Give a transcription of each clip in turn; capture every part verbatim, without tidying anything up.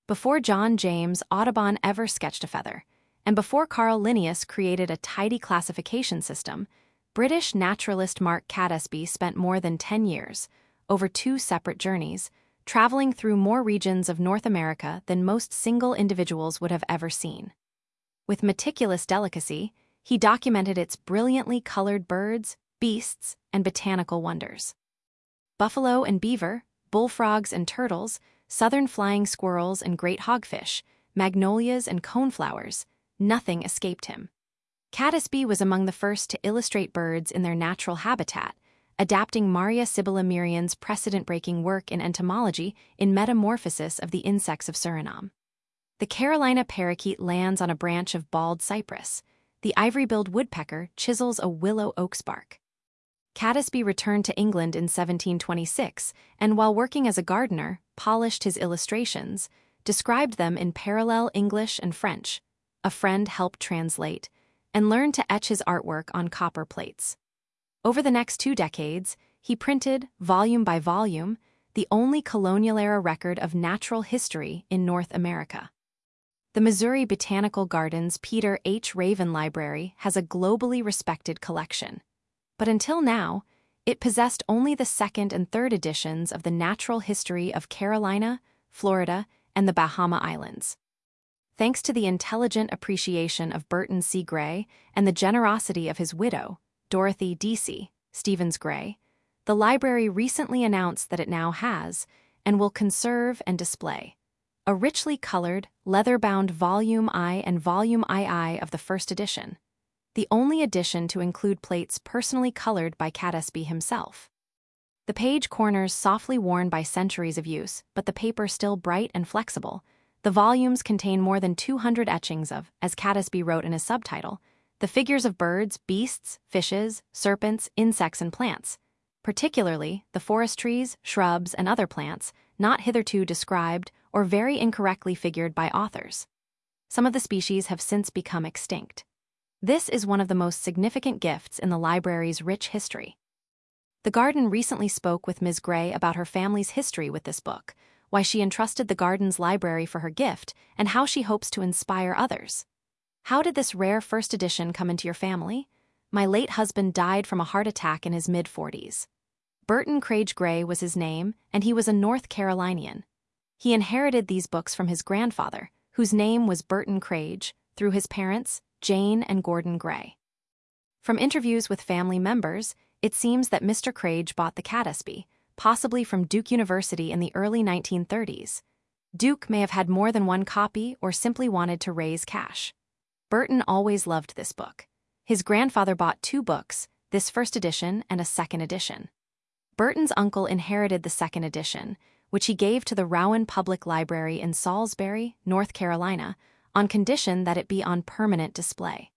before John James Audubon ever sketched a feather, and before Carl Linnaeus created a tidy classification system, British naturalist Mark Catesby spent more than ten years, over two separate journeys, traveling through more regions of North America than most single individuals would have ever seen. With meticulous delicacy, he documented its brilliantly colored birds, beasts, and botanical wonders. Buffalo and beaver, bullfrogs and turtles, southern flying squirrels and great hogfish, magnolias and coneflowers, nothing escaped him. Catesby was among the first to illustrate birds in their natural habitat, adapting Maria Sibylla Merian's precedent-breaking work in entomology in Metamorphosis of the Insects of Suriname. The Carolina parakeet lands on a branch of bald cypress. The ivory-billed woodpecker chisels a willow oak's bark. Catesby returned to England in seventeen twenty-six, and while working as a gardener, polished his illustrations, described them in parallel English and French. A friend helped translate, and learned to etch his artwork on copper plates. Over the next two decades, he printed, volume by volume, the only colonial-era record of natural history in North America. The Missouri Botanical Gardens Peter H. Raven Library has a globally respected collection, but until now, it possessed only the second and third editions of the Natural History of Carolina, Florida, and the Bahama Islands. Thanks to the intelligent appreciation of Burton C. Gray and the generosity of his widow, Dorothy D C Stevens Gray, the library recently announced that it now has, and will conserve and display, a richly colored, leather-bound Volume I and Volume two of the first edition, the only edition to include plates personally colored by Catesby himself. The page corners softly worn by centuries of use, but the paper still bright and flexible. The volumes contain more than two hundred etchings of, as Catesby wrote in his subtitle, the figures of birds, beasts, fishes, serpents, insects, and plants, particularly the forest trees, shrubs, and other plants, not hitherto described or very incorrectly figured by authors. Some of the species have since become extinct. This is one of the most significant gifts in the library's rich history. The garden recently spoke with Miz Gray about her family's history with this book, why she entrusted the garden's library for her gift, and how she hopes to inspire others. How did this rare first edition come into your family? My late husband died from a heart attack in his mid-forties. Burton Crage Gray was his name, and he was a North Carolinian. He inherited these books from his grandfather, whose name was Burton Crage, through his parents, Jane and Gordon Gray. From interviews with family members, it seems that Mister Crage bought the Catesby, possibly from Duke University in the early nineteen thirties. Duke may have had more than one copy or simply wanted to raise cash. Burton always loved this book. His grandfather bought two books, this first edition and a second edition. Burton's uncle inherited the second edition, which he gave to the Rowan Public Library in Salisbury, North Carolina, on condition that it be on permanent display.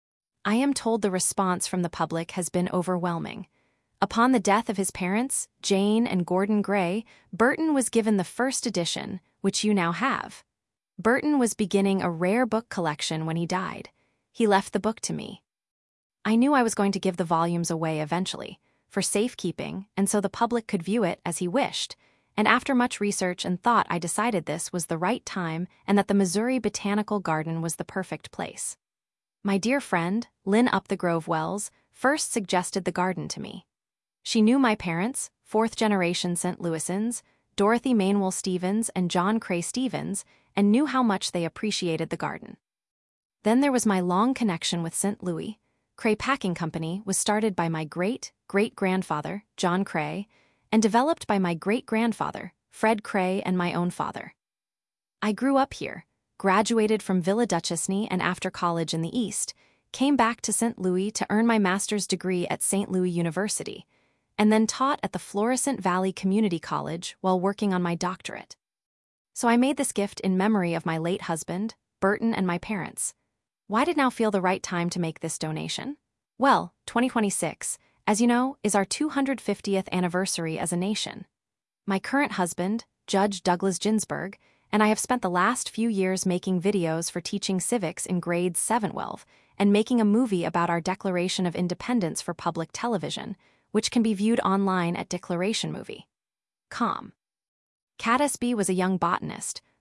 I am told the response from the public has been overwhelming. Upon the death of his parents, Jane and Gordon Gray, Burton was given the first edition, which you now have. Burton was beginning a rare book collection when he died. He left the book to me. I knew I was going to give the volumes away eventually, for safekeeping, and so the public could view it as he wished, and after much research and thought I decided this was the right time and that the Missouri Botanical Garden was the perfect place. My dear friend, Lynn Up the Grove Wells, first suggested the garden to me. She knew my parents, fourth-generation Saint Louisans, Dorothy Mainwell Stevens and John Cray Stevens, and knew how much they appreciated the garden. Then there was my long connection with Saint Louis. Cray Packing Company was started by my great-great-grandfather, John Cray, and developed by my great-grandfather, Fred Cray, and my own father. I grew up here, graduated from Villa Duchesne and after college in the East, came back to Saint Louis to earn my master's degree at Saint Louis University, and then taught at the Florissant Valley Community College while working on my doctorate. So I made this gift in memory of my late husband, Burton, and my parents. Why did now feel the right time to make this donation? Well, twenty twenty-six, as you know, is our two hundred fiftieth anniversary as a nation. My current husband, Judge Douglas Ginsburg, and I have spent the last few years making videos for teaching civics in grades seven twelve and making a movie about our Declaration of Independence for public television, which can be viewed online at declaration movie dot com. Catesby was a young botanist,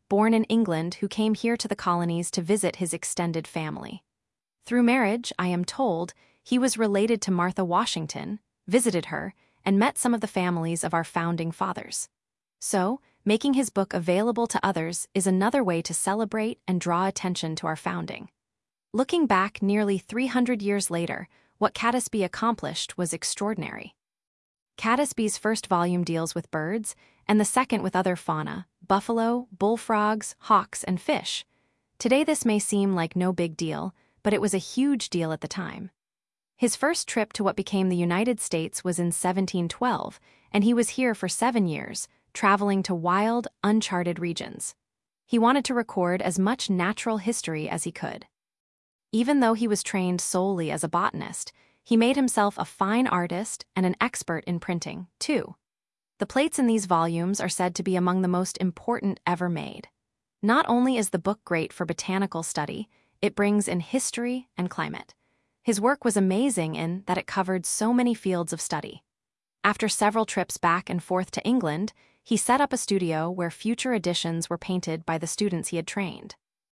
born in England, who came here to the colonies to visit his extended family. Through marriage, I am told, he was related to Martha Washington, visited her, and met some of the families of our founding fathers. So, making his book available to others is another way to celebrate and draw attention to our founding. Looking back nearly three hundred years later, what Catesby accomplished was extraordinary. Catesby's first volume deals with birds, and the second with other fauna, buffalo, bullfrogs, hawks, and fish. Today this may seem like no big deal, but it was a huge deal at the time. His first trip to what became the United States was in seventeen twelve, and he was here for seven years, traveling to wild, uncharted regions. He wanted to record as much natural history as he could. Even though he was trained solely as a botanist, he made himself a fine artist and an expert in printing, too. The plates in these volumes are said to be among the most important ever made. Not only is the book great for botanical study, it brings in history and climate. His work was amazing in that it covered so many fields of study. After several trips back and forth to England, he set up a studio where future editions were painted by the students he had trained.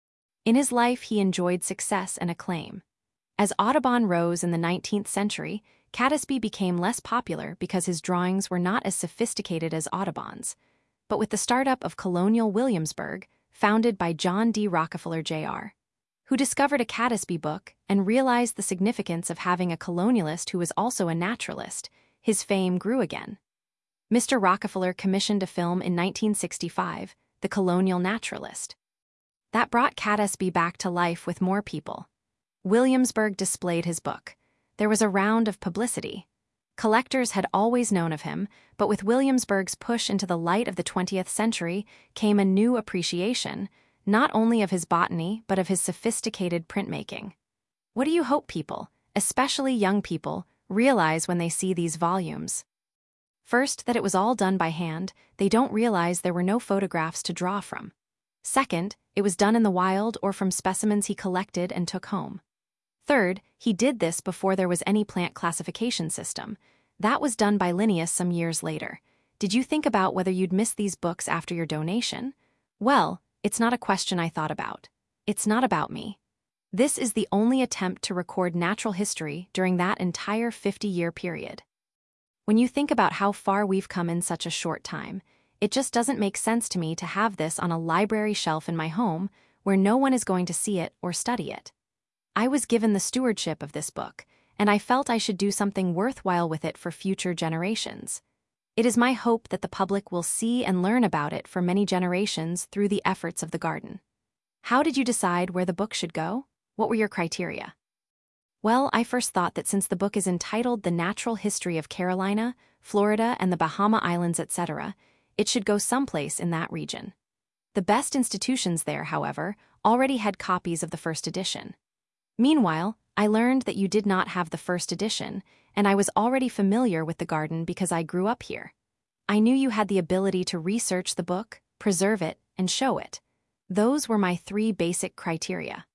In his life, he enjoyed success and acclaim. As Audubon rose in the nineteenth century, Catesby became less popular because his drawings were not as sophisticated as Audubon's. But with the startup of Colonial Williamsburg, founded by John D. Rockefeller Junior, who discovered a Catesby book and realized the significance of having a colonialist who was also a naturalist, his fame grew again. Mister Rockefeller commissioned a film in nineteen sixty-five, The Colonial Naturalist. That brought Catesby back to life with more people. Williamsburg displayed his book. There was a round of publicity. Collectors had always known of him, but with Williamsburg's push into the light of the twentieth century came a new appreciation, not only of his botany, but of his sophisticated printmaking. What do you hope people, especially young people, realize when they see these volumes? First, that it was all done by hand. They don't realize there were no photographs to draw from. Second, it was done in the wild or from specimens he collected and took home. Third, he did this before there was any plant classification system. That was done by Linnaeus some years later. Did you think about whether you'd miss these books after your donation? Well, it's not a question I thought about. It's not about me. This is the only attempt to record natural history during that entire fifty-year period. When you think about how far we've come in such a short time, it just doesn't make sense to me to have this on a library shelf in my home where no one is going to see it or study it. I was given the stewardship of this book, and I felt I should do something worthwhile with it for future generations. It is my hope that the public will see and learn about it for many generations through the efforts of the garden. How did you decide where the book should go? What were your criteria? Well, I first thought that since the book is entitled The Natural History of Carolina, Florida, and the Bahama Islands, et cetera, it should go someplace in that region. The best institutions there, however, already had copies of the first edition. Meanwhile, I learned that you did not have the first edition, and I was already familiar with the garden because I grew up here. I knew you had the ability to research the book, preserve it, and show it. Those were my three basic criteria.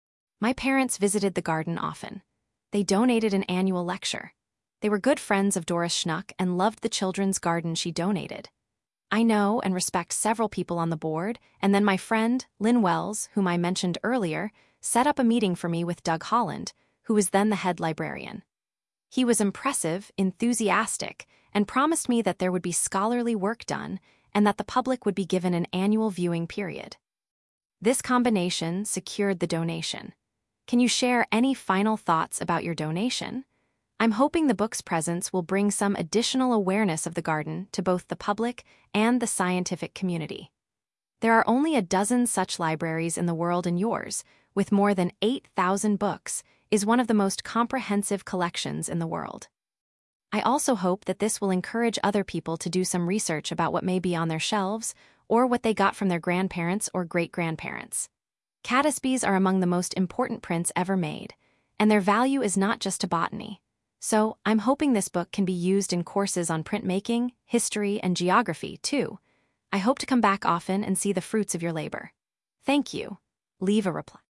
My parents visited the garden often. They donated an annual lecture. They were good friends of Doris Schnuck and loved the children's garden she donated. I know and respect several people on the board, and then my friend, Lynn Wells, whom I mentioned earlier, set up a meeting for me with Doug Holland, who was then the head librarian. He was impressive, enthusiastic, and promised me that there would be scholarly work done and that the public would be given an annual viewing period. This combination secured the donation. Can you share any final thoughts about your donation? I'm hoping the book's presence will bring some additional awareness of the garden to both the public and the scientific community. There are only a dozen such libraries in the world, and yours, with more than eight thousand books, is one of the most comprehensive collections in the world. I also hope that this will encourage other people to do some research about what may be on their shelves or what they got from their grandparents or great-grandparents. Catesbys are among the most important prints ever made, and their value is not just to botany. So, I'm hoping this book can be used in courses on printmaking, history, and geography, too. I hope to come back often and see the fruits of your labor. Thank you. Leave a reply.